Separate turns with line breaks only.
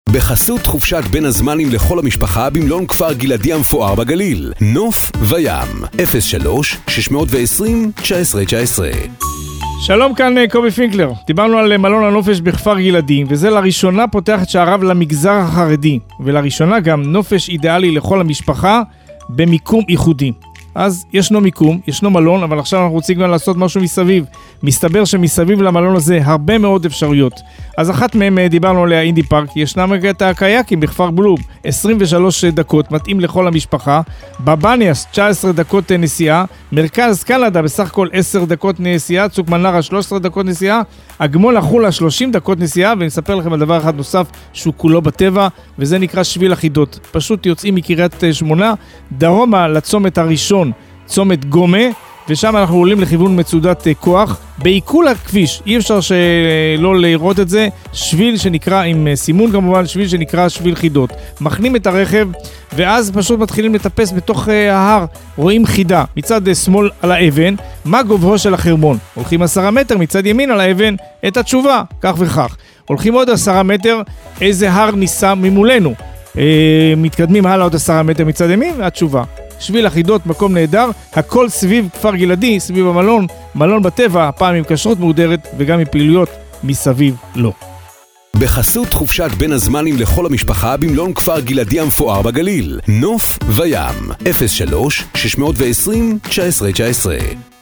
בחסות חופשת בין הזמנים לכל המשפחה במלון כפר גלעדי המפואר בגליל. נוף וים 03-620-1919.
שלום, כאן קובי פינקלר. דיברנו על מלון הנופש בכפר גלעדי, וזה לראשונה פותח את שעריו למגזר החרדי, ולראשונה גם נופש אידיאלי לכל המשפחה במיקום ייחודי. אז ישנו מיקום, ישנו מלון, אבל עכשיו אנחנו רוצים גם לעשות משהו מסביב. מסתבר שמסביב למלון הזה הרבה מאוד אפשרויות. אז אחת מהם דיברנו עליה, אינדי פארק. ישנם את הקייקים בכפר בלוב, 23 דקות, מתאים לכל המשפחה. בבניאס, 19 דקות נסיעה. מרכז קנדה, בסך הכל 10 דקות נסיעה. צוק מנרה, 13 דקות נסיעה. הגמול החולה, 30 דקות נסיעה. ונספר לכם על דבר אחד נוסף שהוא כולו בטבע, וזה נקרא שביל החידות. פשוט יוצאים מקריית שמונה, דרומה לצומת הראשון, צומת גומה, ושם אנחנו עולים לכיוון מצודת כוח. בעיכול הכביש, אי אפשר שלא לראות את זה, שביל שנקרא, עם סימון כמובן, שביל שנקרא שביל חידות. מכנים את הרכב, ואז פשוט מתחילים לטפס בתוך ההר. רואים חידה מצד שמאל על האבן, מה גובהו של החרמון. הולכים 10 מטר מצד ימין על האבן, את התשובה, כך וכך. הולכים עוד 10 מטר, איזה הר ניסה ממולנו. מתקדמים הלאה עוד 10 מטר מצד ימין, והתשובה. שביל החידות, מקום נהדר, הכל סביב כפר גלעדי, סביב המלון, מלון בטבע, הפעם עם כשרות מוגדרת וגם עם פעילויות מסביב לו.
בחסות חופשת בין הזמנים לכל המשפחה במלון כפר גלעדי המפואר בגליל. נוף וים 03-620-1919.